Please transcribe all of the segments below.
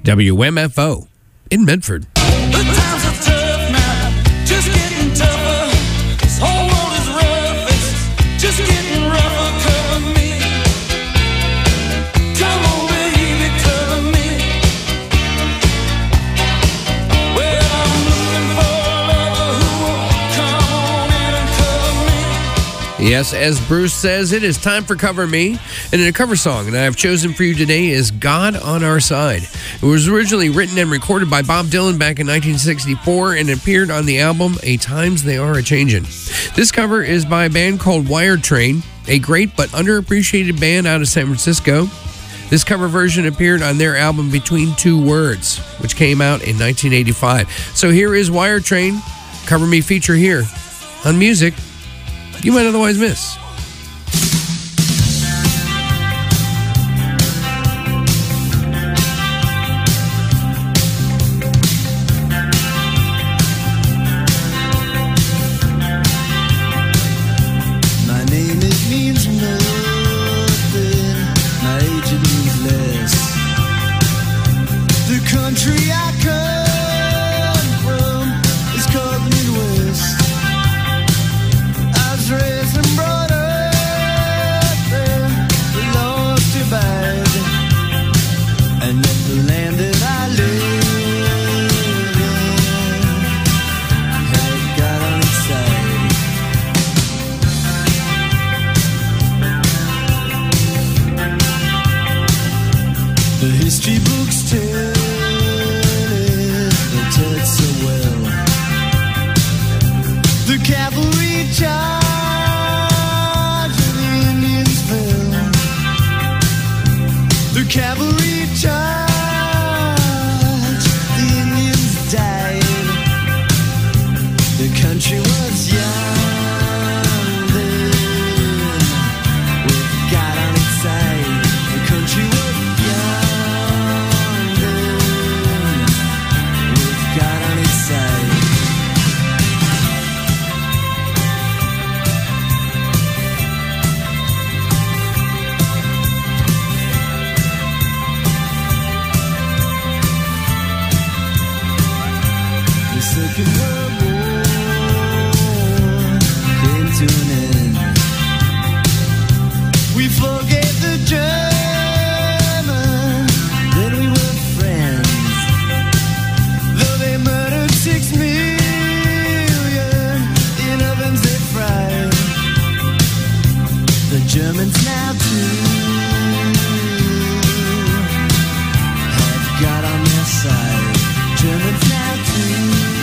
WMFO in Medford. The times are tough now, just getting tougher. This whole world is rough, it's just getting rougher. Cover me, come on baby, cover me. Well, I'm looking for a lover who will come on in and cover me. Yes, as Bruce says, it is time for Cover Me. And in a cover song that I've chosen for you today is God on Our Side. It was originally written and recorded by Bob Dylan back in 1964 and appeared on the album A Times They Are A-Changin'. This cover is by a band called Wired Train, a great but underappreciated band out of San Francisco. This cover version appeared on their album Between Two Words, which came out in 1985. So here is Wired Train, Cover Me feature here on music you might otherwise miss. The history books tell it so well. The cavalry charged and the Indians fell. The cavalry charged, the Indians died. The country was young then, with God on its side. The country was Second World War came to an end. We forgave the Germans, then we were friends. Though they murdered 6 million in ovens they fried. The Germans now too have God on their side. Germans now too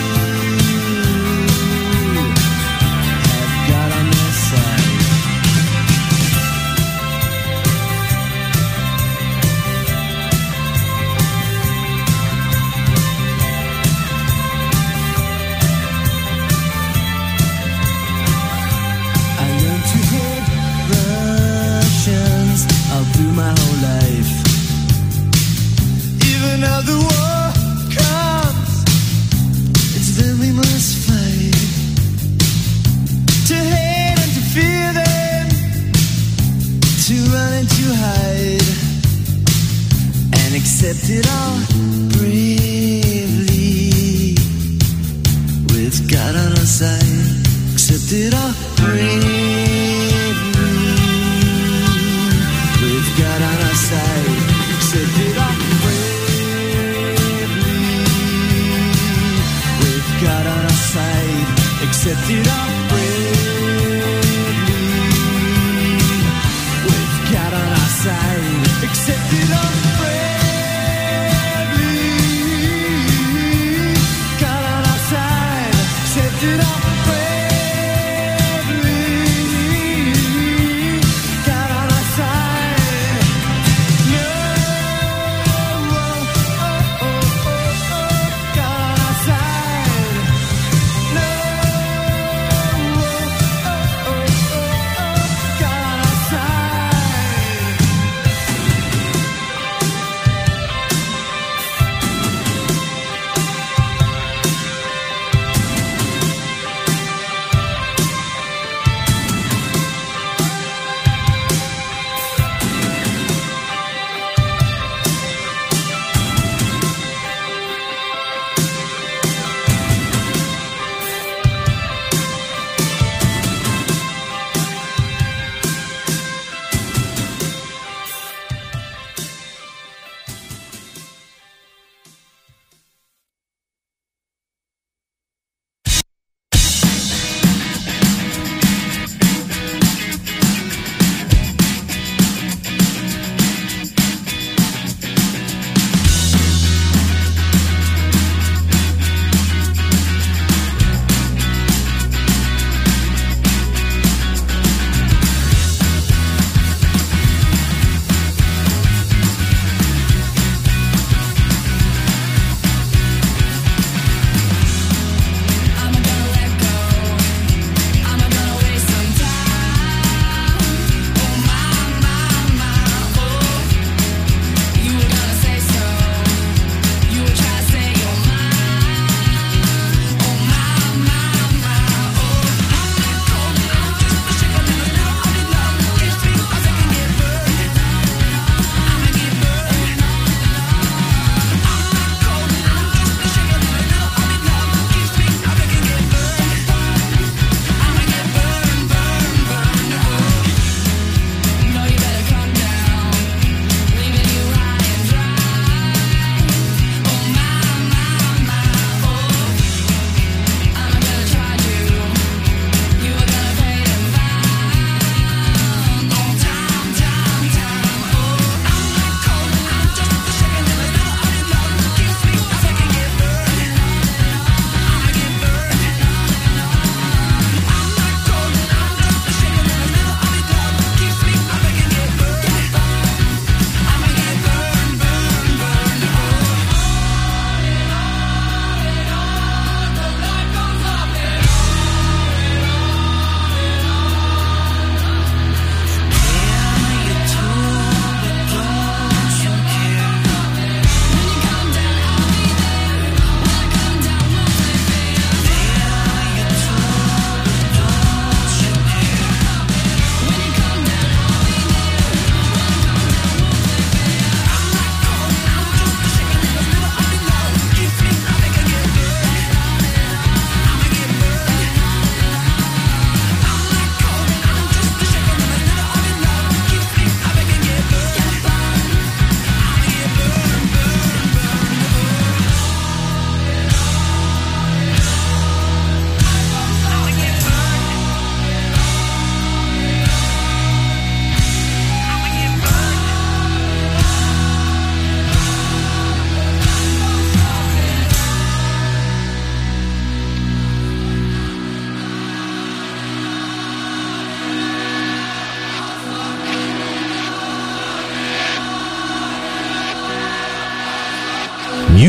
through my whole life. Even though the war comes, it's then we must fight. To hate and to fear them, to run and to hide, and accept it all bravely, with God on our side. Accept it all bravely, God on our side. Accept it all bravely, with God on our side. Accept it all bravely, with God on our side. Accept it all bravely, God on our side. Accept it all bravely,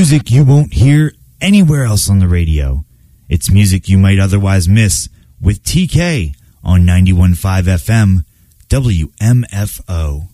music you won't hear anywhere else on the radio. It's music you might otherwise miss with TK on 91.5 FM WMFO.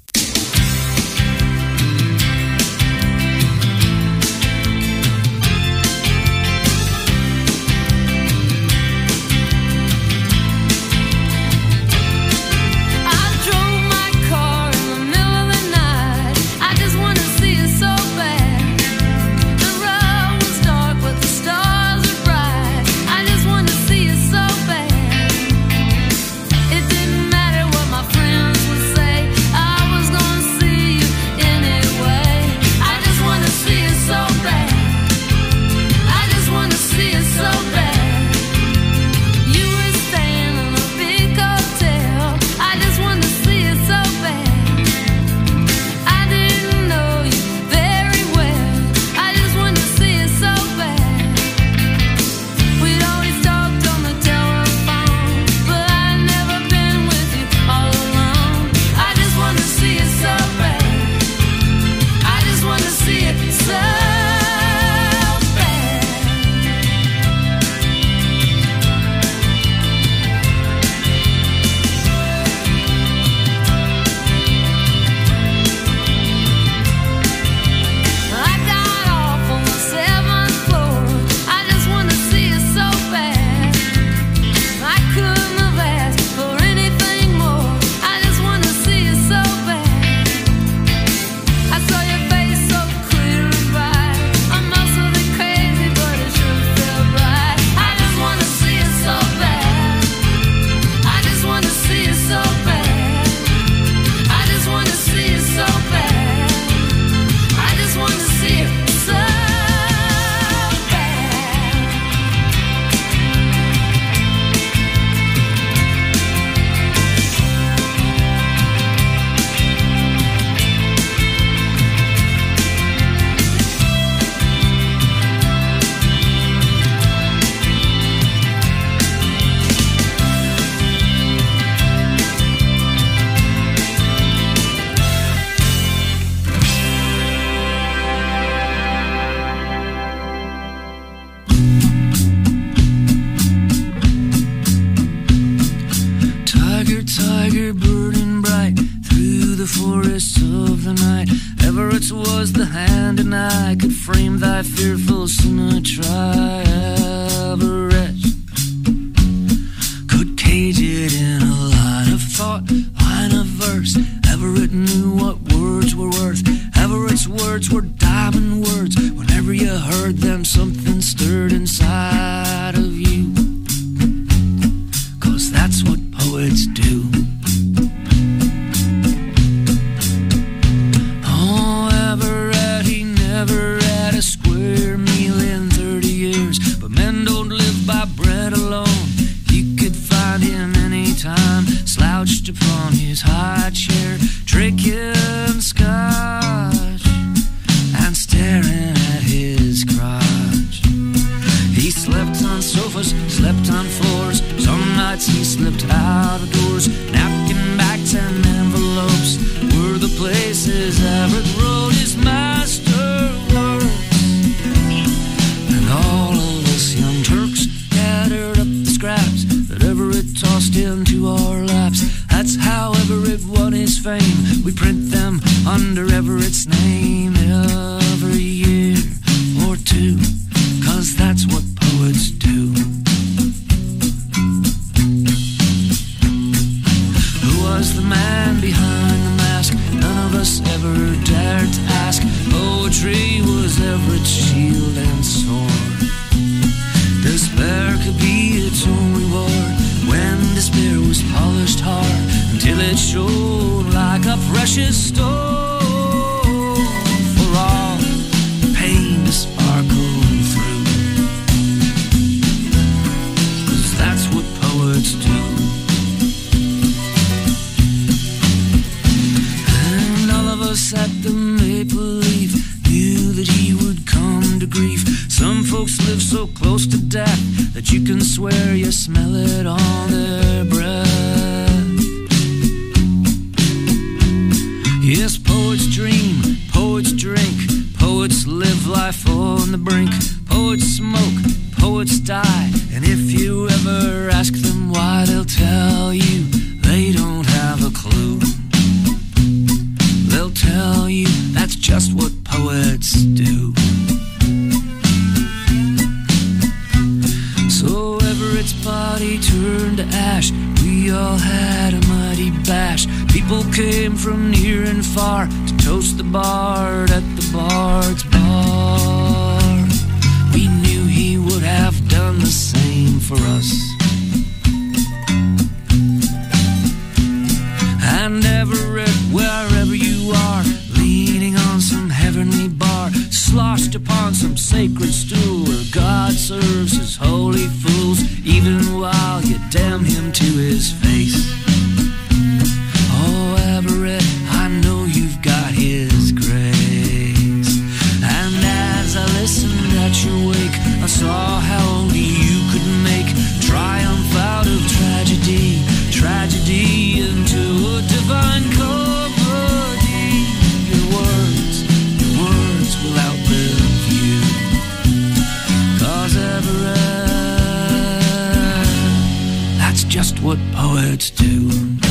Yes, poets dream, poets drink, poets live life on the brink. Poets smoke, poets die. And if you ever ask them why, they'll tell you they don't have a clue. They'll tell you that's just what poets do. So Everett's body turned to ash. We all had a mighty bash. People came from near and far to toast the bard at the Bard's bar. We knew he would have done the same for us. And Everett, wherever you are, leaning on some heavenly bar, sloshed upon some sacred stool where God serves his holy fools, even while you damn him to his face. Oh, Everett, I know you've got his grace. And as I listened at your wake, I saw how only you could make triumph out of tragedy, tragedy into a divine comedy. Your words will outlive you. 'Cause Everett, that's just what poets do.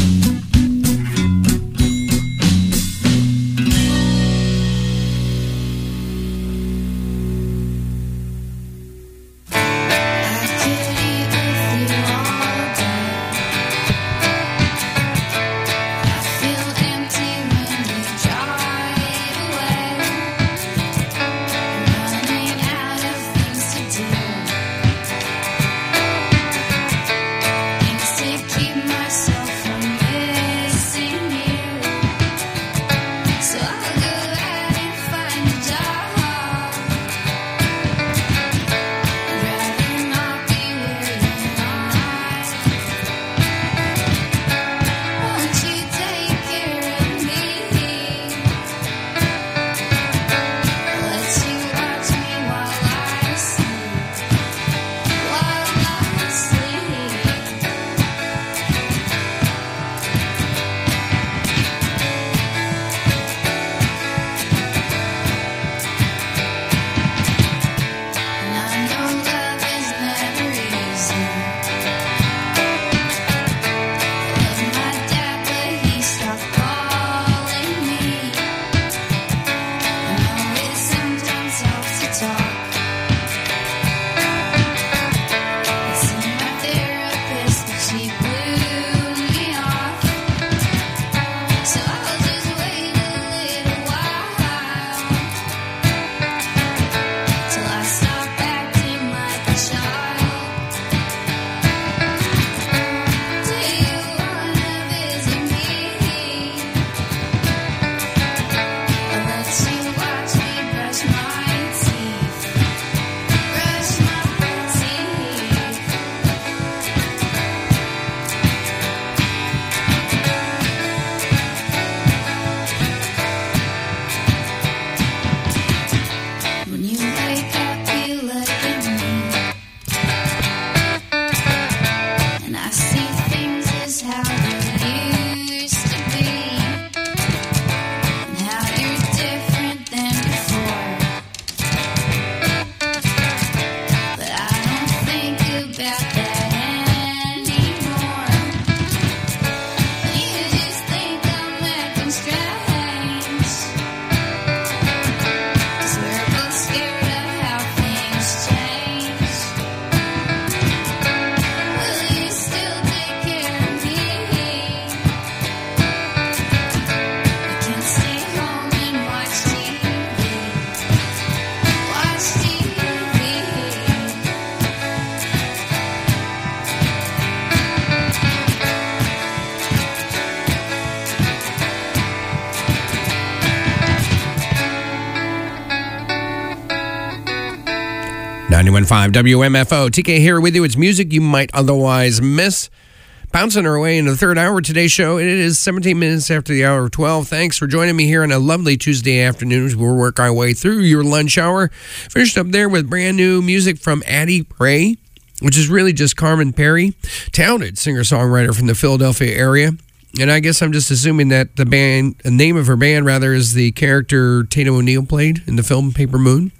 .5 WMFO. TK here with you. It's music you might otherwise miss. Bouncing our way into the third hour of today's show. It is 17 minutes after the hour of 12. Thanks for joining me here on a lovely Tuesday afternoon as we'll work our way through your lunch hour. Finished up there with brand new music from Addie Pray, which is really just Carmen Perry, talented singer-songwriter from the Philadelphia area. And I guess I'm just assuming that the name of her band, rather, is the character Tatum O'Neal played in the film Paper Moon.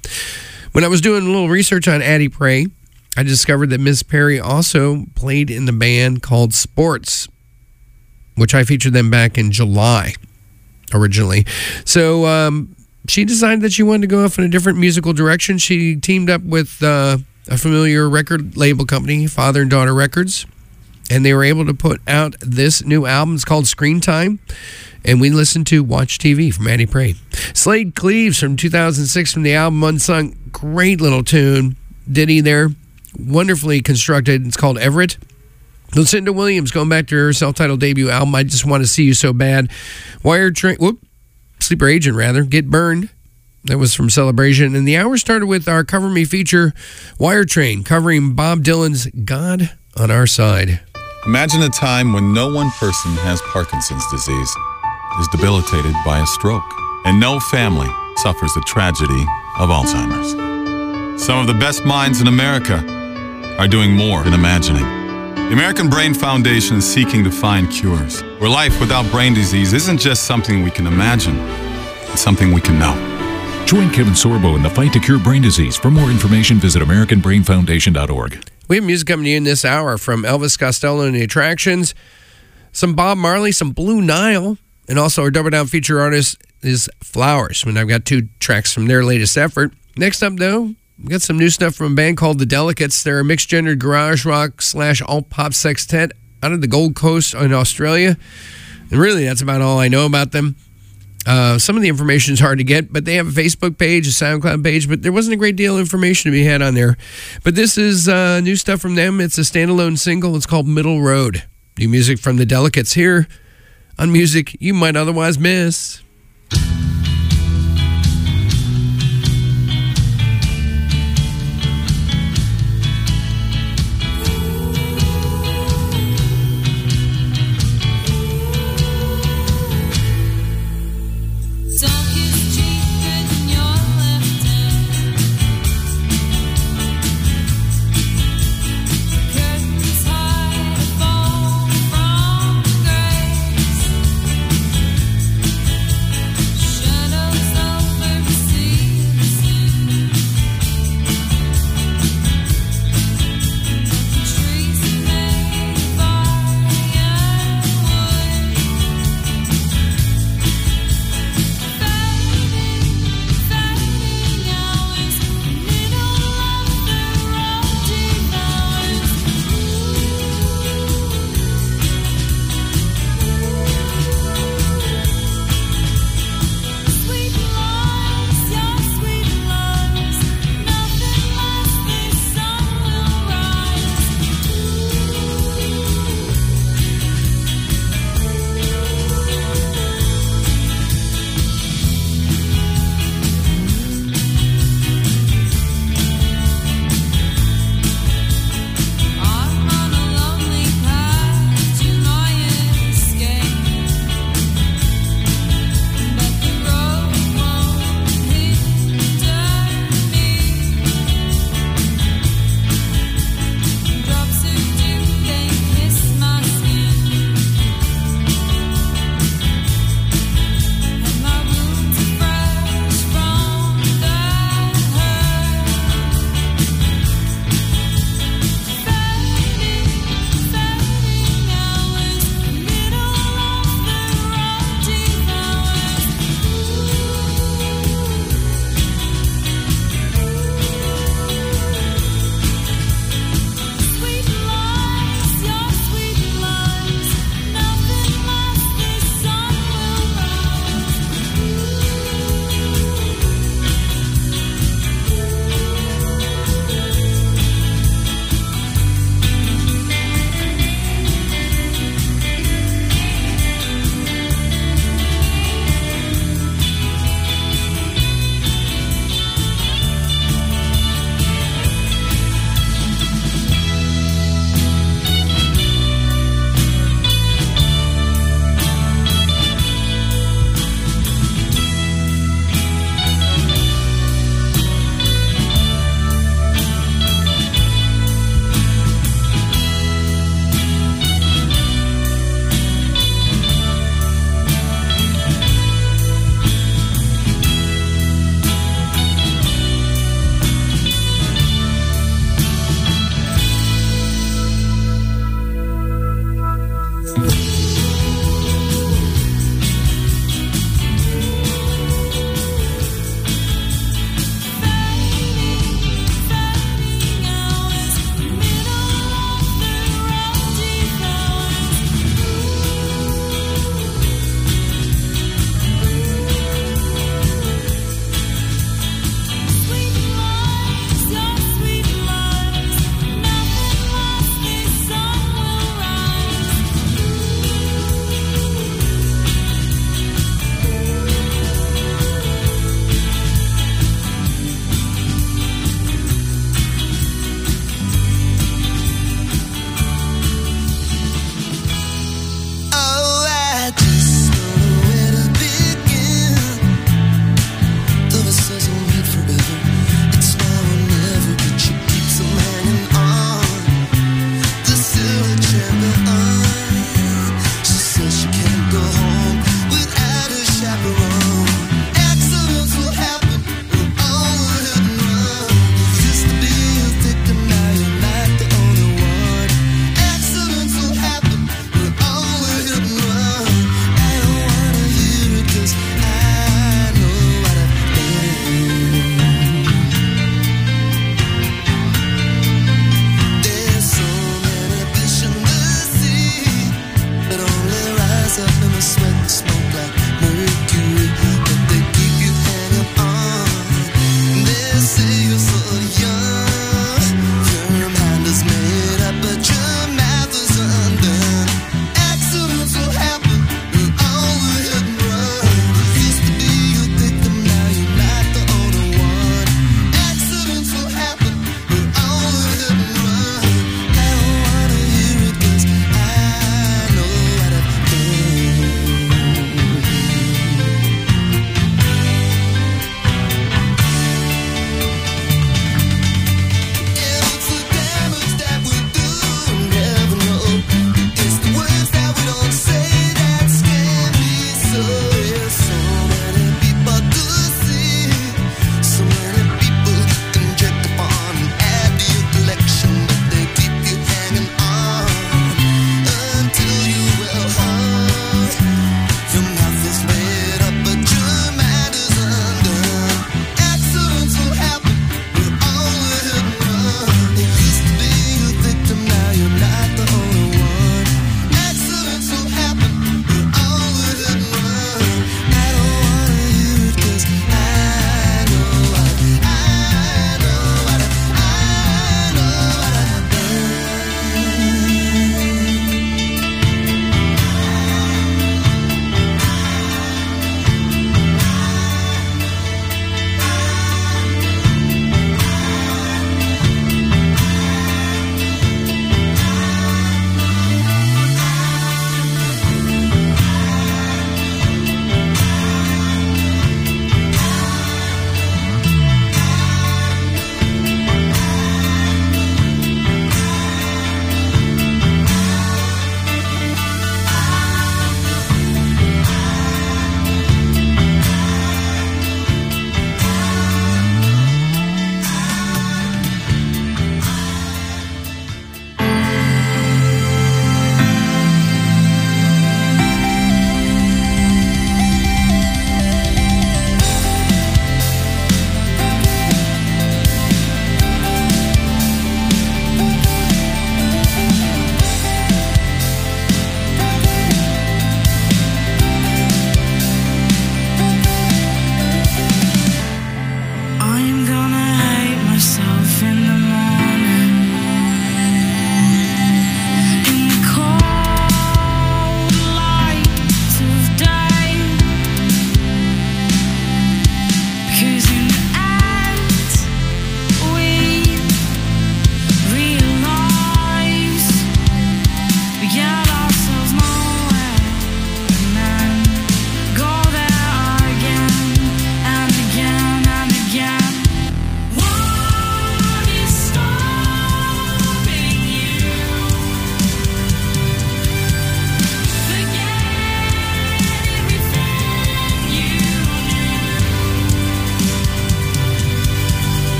When I was doing a little research on Addie Pray, I discovered that Miss Perry also played in the band called Sports, which I featured them back in July originally. So she decided that she wanted to go off in a different musical direction. She teamed up with a familiar record label company, Father and Daughter Records, and they were able to put out this new album. It's called Screen Time, and we listened to Watch TV from Addie Pray. Slade Cleaves from 2006 from the album Unsung. Great little tune. Ditty there. Wonderfully constructed. It's called Everett. Lucinda Williams going back to her self-titled debut album, I Just Want to See You So Bad. Sleeper Agent, rather. Get Burned. That was from Celebration. And the hour started with our Cover Me feature, Wire Train, covering Bob Dylan's God on Our Side. Imagine a time when no one person has Parkinson's disease, is debilitated by a stroke, and no family suffers the tragedy of Alzheimer's. Some of the best minds in America are doing more than imagining. The American Brain Foundation is seeking to find cures, where life without brain disease isn't just something we can imagine, it's something we can know. Join Kevin Sorbo in the fight to cure brain disease. For more information, visit AmericanBrainFoundation.org. We have music coming to you in this hour from Elvis Costello and the Attractions, some Bob Marley, some Blue Nile, and also our Double Down feature artist is Flowers. And I've got 2 tracks from their latest effort. Next up, though, we got some new stuff from a band called The Delicates. They're a mixed-gendered garage rock / alt-pop sextet out of the Gold Coast in Australia. And really, that's about all I know about them. Some of the information is hard to get, but they have a Facebook page, a SoundCloud page, but there wasn't a great deal of information to be had on there. But this is new stuff from them. It's a standalone single. It's called Middle Road. New music from The Delicates here on Music You Might Otherwise Miss. Curtains hide the fall from grace.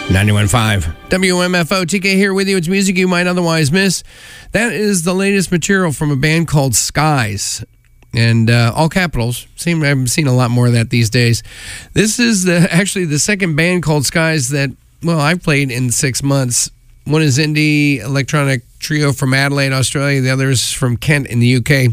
91.5 WMFO. TK here with you. It's music you might otherwise miss. That is the latest material from a band called Skies. And all capitals. I've seen a lot more of that these days. This is actually the second band called Skies that, well, I've played in 6 months. One is indie electronic trio from Adelaide, Australia. The other is from Kent in the UK.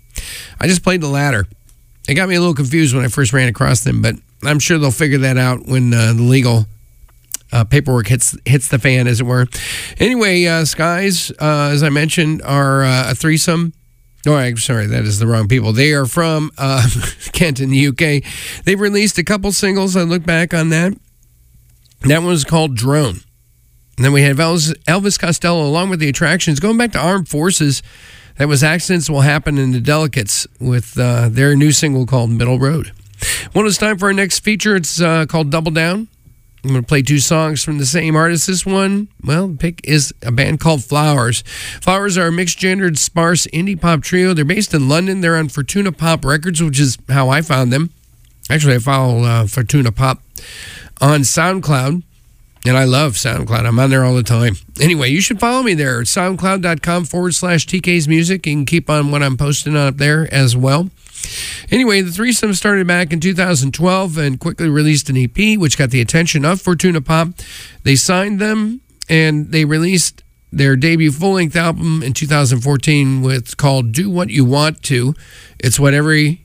I just played the latter. It got me a little confused when I first ran across them, but I'm sure they'll figure that out when the legal paperwork hits the fan, as it were. Anyway, Skies, as I mentioned, are a threesome. Oh, I'm sorry, that is the wrong people. They are from Kent in the UK. They've released a couple singles. I look back on that. That one was called Drone. And then we have Elvis Costello along with the Attractions. Going back to Armed Forces, that was Accidents Will Happen in the Delicates with their new single called Middle Road. Well, it's time for our next feature. It's called Double Down. I'm going to play two songs from the same artist. This one, well, the pick is a band called Flowers. Flowers are a mixed-gendered, sparse indie pop trio. They're based in London. They're on Fortuna Pop Records, which is how I found them. Actually, I follow Fortuna Pop on SoundCloud, and I love SoundCloud. I'm on there all the time. Anyway, you should follow me there at soundcloud.com/TK's Music. You can keep on what I'm posting up there as well. Anyway, the threesome started back in 2012 and quickly released an EP, which got the attention of Fortuna Pop. They signed them, and they released their debut full-length album in 2014 called Do What You Want To. It's what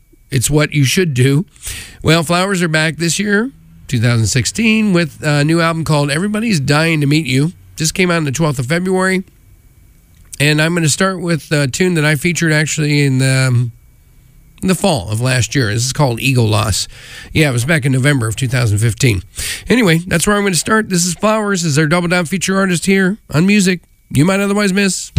you should do. Well, Flowers are back this year, 2016, with a new album called Everybody's Dying to Meet You. Just came out on the 12th of February. And I'm going to start with a tune that I featured actually in the fall of last year. This is called Ego Loss. Yeah, it was back in November of 2015. Anyway, that's where I'm going to start. This is Flowers. This is our Double Down feature artist here on music you might otherwise miss.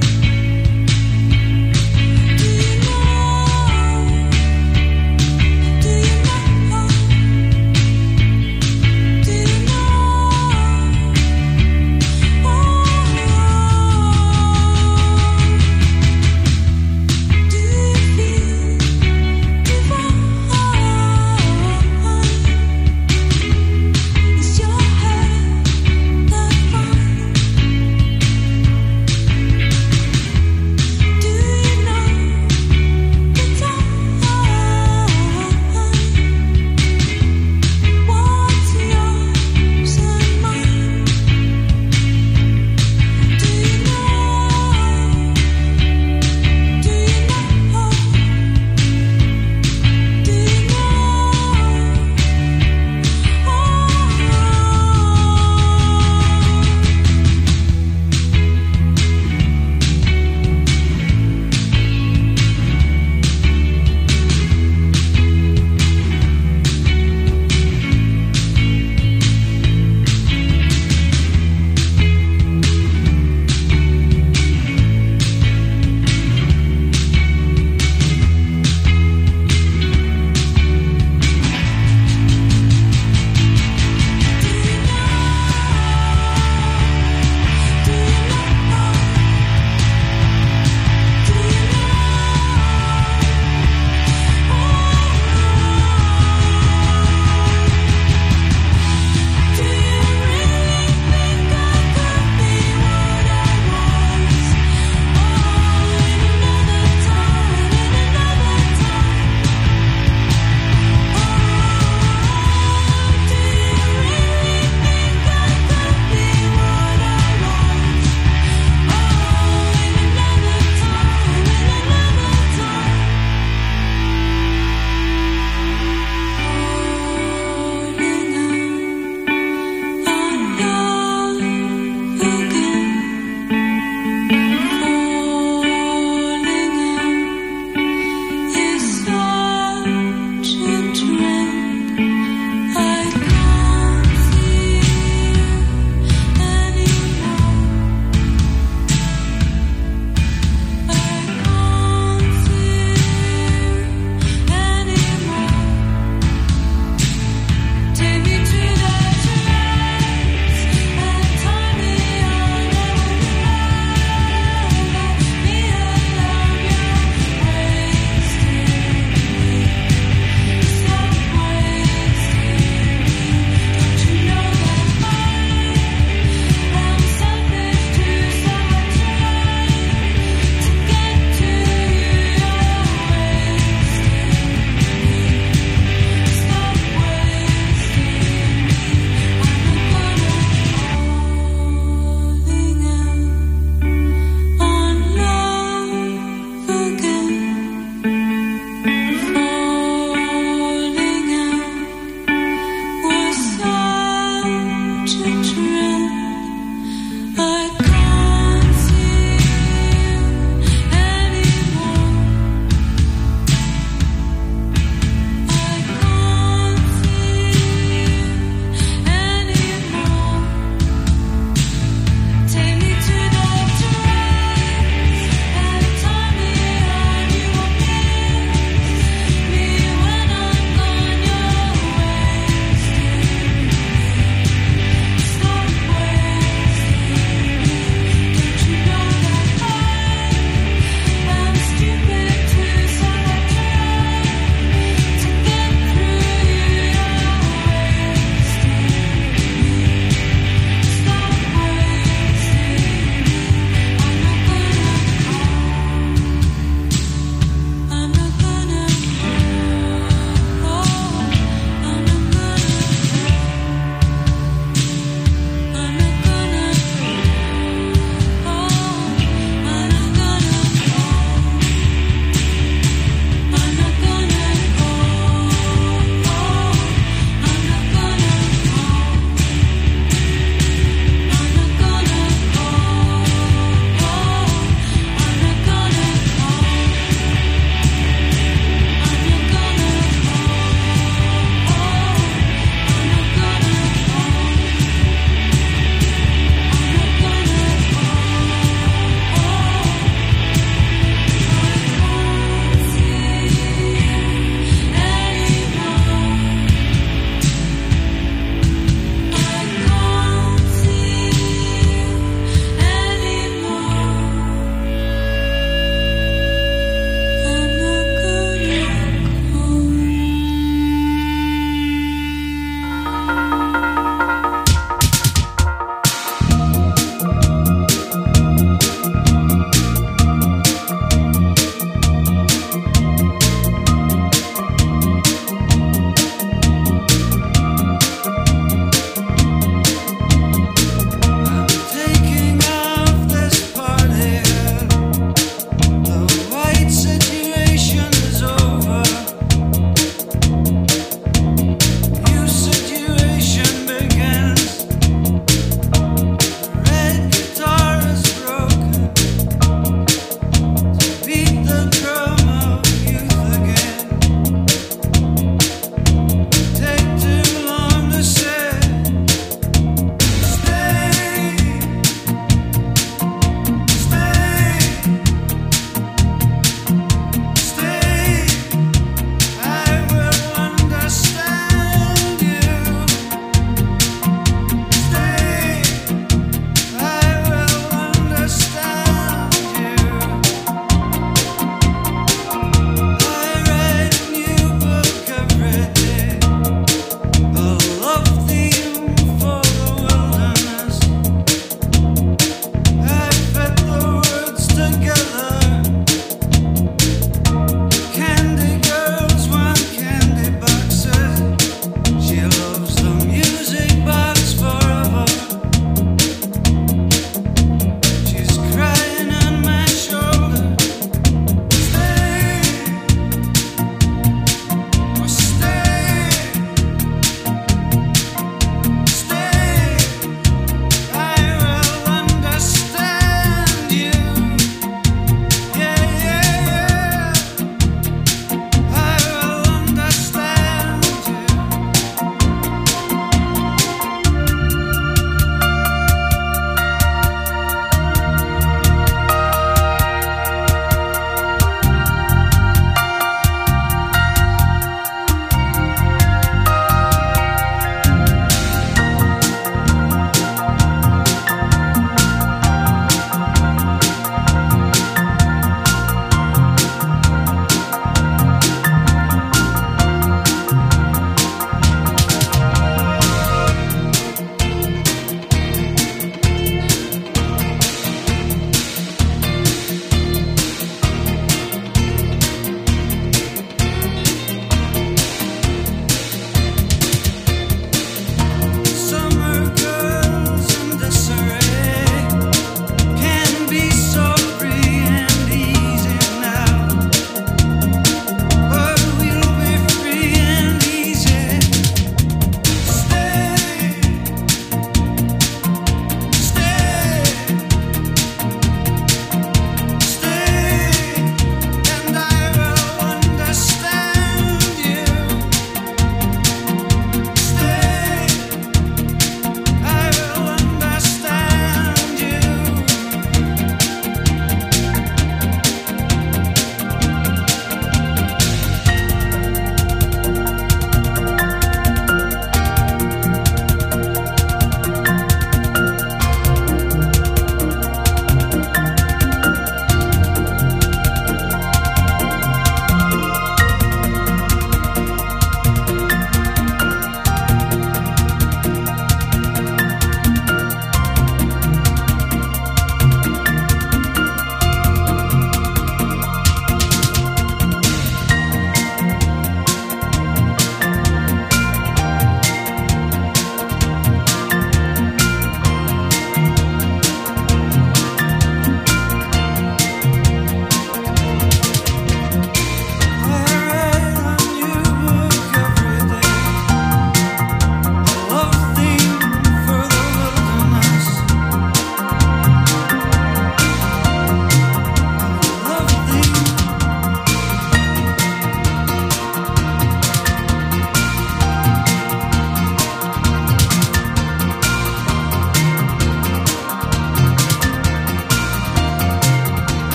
Do you know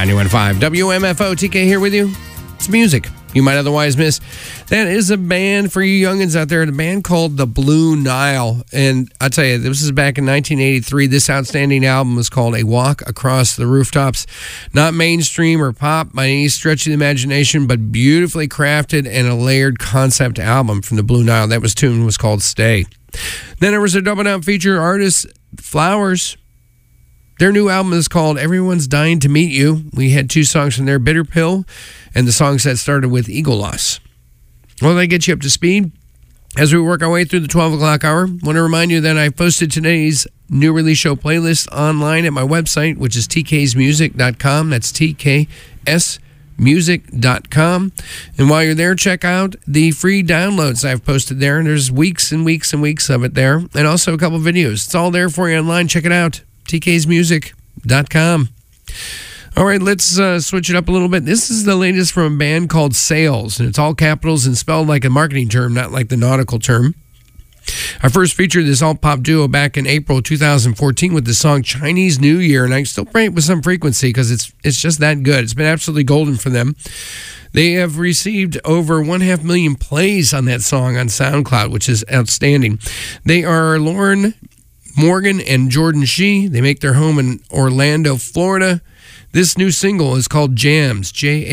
91.5 WMFO. TK here with you. It's music you might otherwise miss. That is a band for you youngins out there, a band called the Blue Nile. And I'll tell you, this is back in 1983. This outstanding album was called A Walk Across the Rooftops. Not mainstream or pop by any stretch of the imagination, but beautifully crafted and a layered concept album from the Blue Nile. That tune was called Stay. Then there was a double down feature artist, Flowers. Their new album is called Everyone's Dying to Meet You. We had two songs from there, Bitter Pill, and the songs that started with Eagle Loss. Well, that gets you up to speed as we work our way through the 12 o'clock hour. I want to remind you that I posted today's new release show playlist online at my website, which is tksmusic.com. That's tksmusic.com. And while you're there, check out the free downloads I've posted there. And there's weeks and weeks and weeks of it there, and also a couple videos. It's all there for you online. Check it out. tksmusic.com. All right, let's switch it up a little bit. This is the latest from a band called Sails, and it's all capitals and spelled like a marketing term, not like the nautical term. I first featured this alt-pop duo back in April 2014 with the song Chinese New Year, and I still play it with some frequency because it's just that good. It's been absolutely golden for them. They have received over 1.5 million plays on that song on SoundCloud, which is outstanding. They are Lauren Morgan and Jordan Shee. They make their home in Orlando, Florida. This new single is called Jams,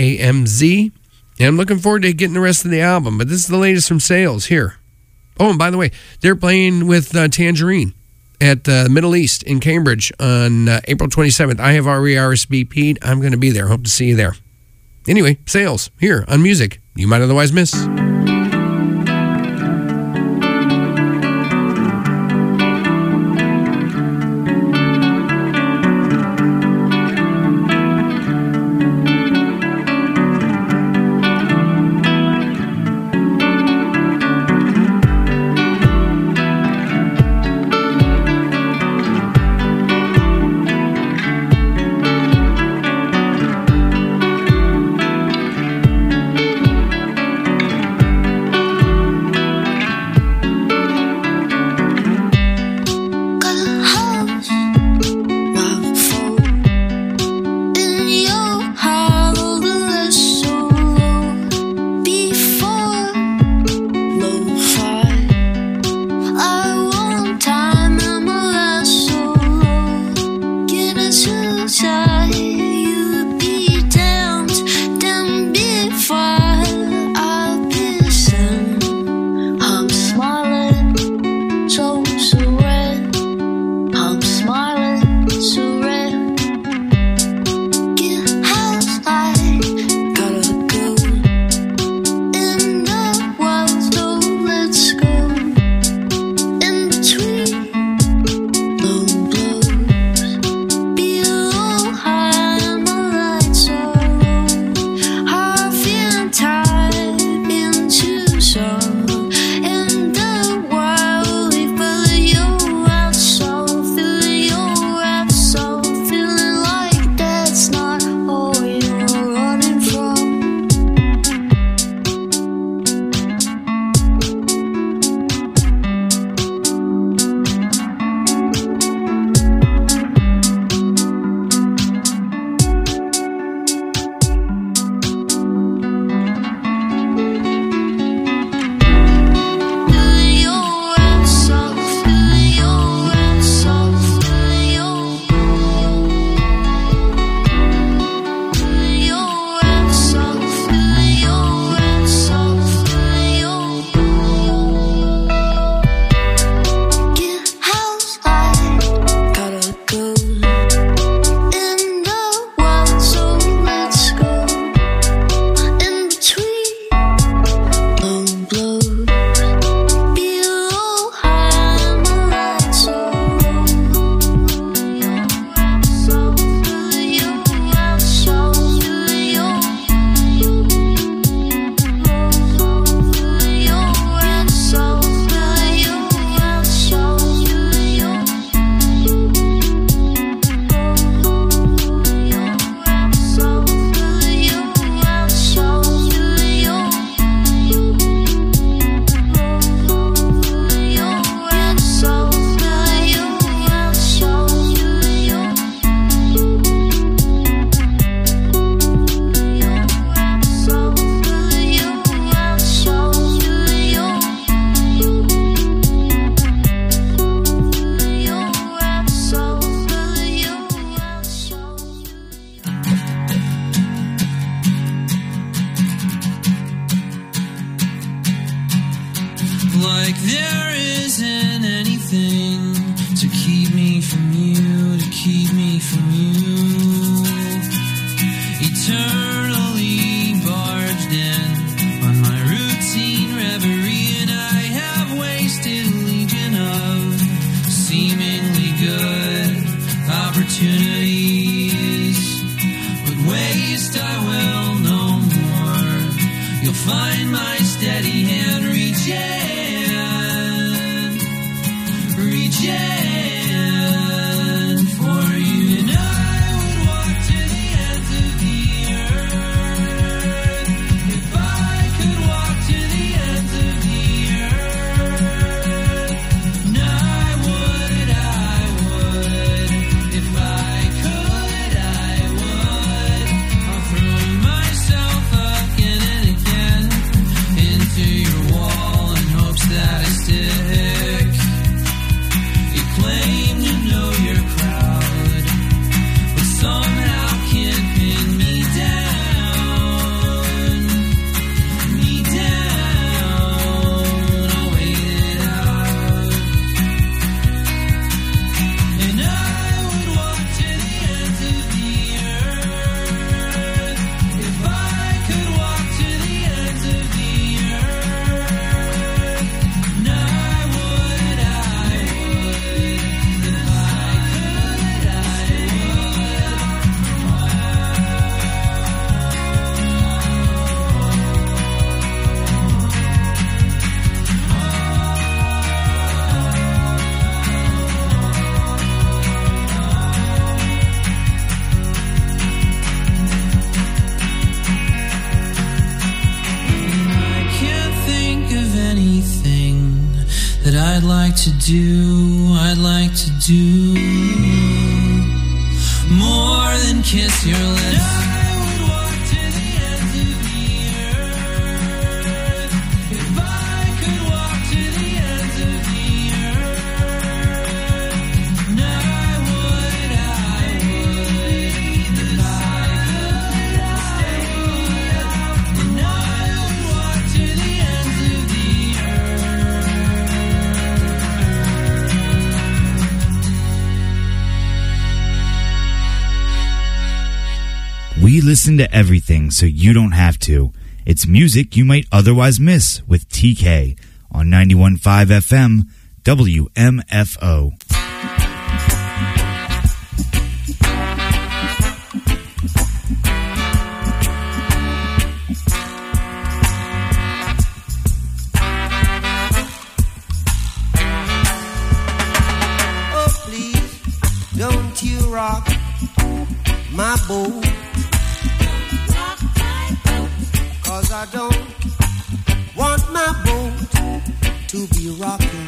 Jamz. And I'm looking forward to getting the rest of the album, but this is the latest from Sails here. Oh, and by the way, they're playing with Tangerine at Middle East in Cambridge on April 27th. I have already RSVP'd. I'm going to be there. Hope to see you there. Anyway, Sails here on music you might otherwise miss. In chant for you, and I would walk to the ends of the earth. If I could walk to the ends of the earth, and I would. If I could, I would. I'll throw myself again and again into your wall in hopes that I stick. You claim to know your crowd, but somehow can't pin me down. Me down, I'll wait it out. And I would walk to the ends of the earth. If I could walk to the ends of the earth, and I would. If I could, I I can't think of anything that I'd like to do. I'd like to do more than kiss your lips. I would walk to the ends of the earth. If I could walk to the ends of the earth, and I would. If I could, and I would walk to the ends of the We listen to everything so you don't have to. It's music you might otherwise miss with TK on 91.5 FM WMFO. Oh, please, don't you rock my boat. 'Cause I don't want my boat to be rocking.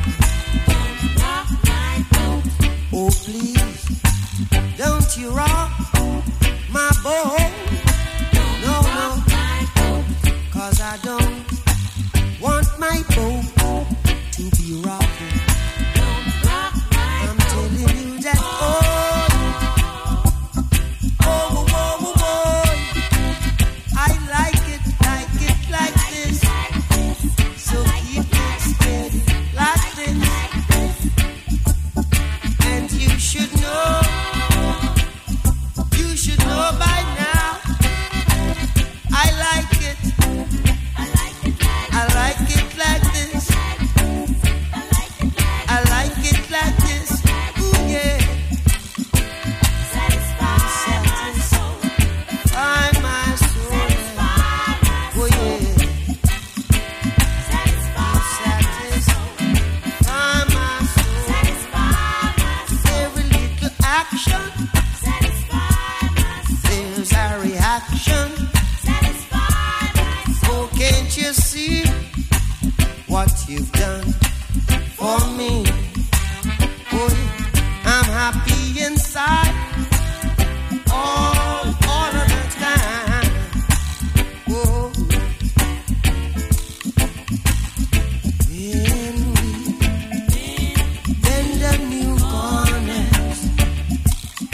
Oh, please, don't you rock my boat. No, no, 'cause I don't want my boat to be rocking. I'm telling you that, I like it like this. So keep it steady like this. And you should know by now. I like it like this. I like it like this. Ooh, yeah. Satisfy my soul. Oh, yeah. Satisfy my soul. Every little action, there's a reaction. Oh, can't you see what you've done for me? Oh, I'm happy inside all of the time. Oh, when we bend the new corners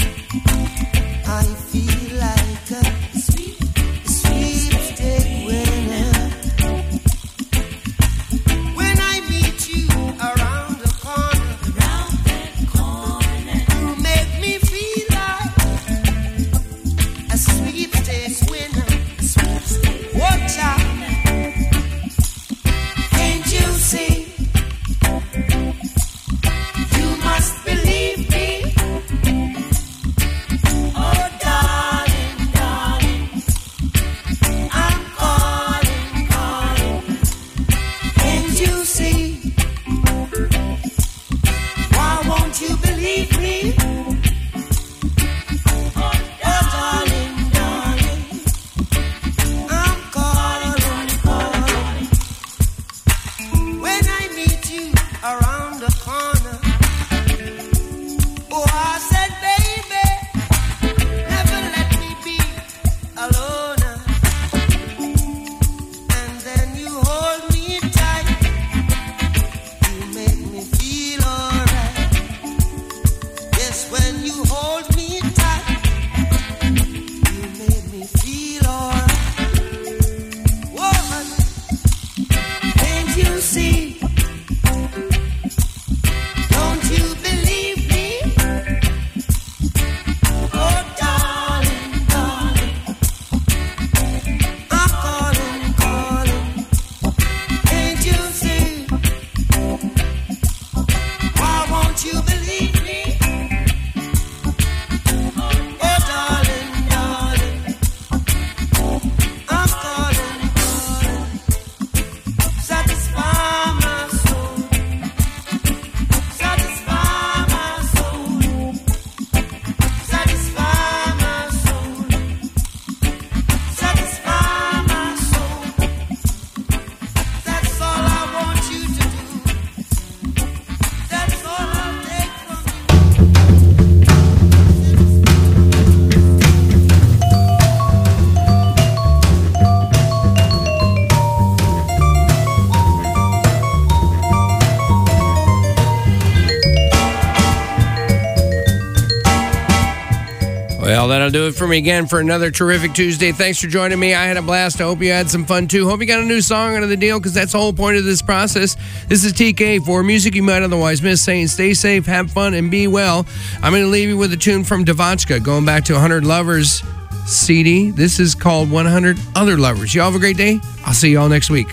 Well, that'll do it for me again for another terrific Tuesday. Thanks for joining me. I had a blast. I hope you had some fun, too. Hope you got a new song out of the deal, because that's the whole point of this process. This is TK for music you might otherwise miss, saying stay safe, have fun, and be well. I'm going to leave you with a tune from Devotchka, going back to 100 Lovers CD. This is called 100 Other Lovers. Y'all have a great day. I'll see y'all next week.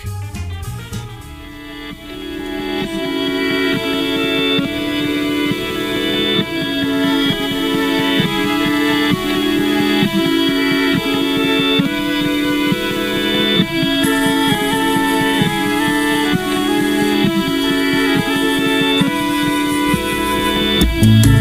Thank you.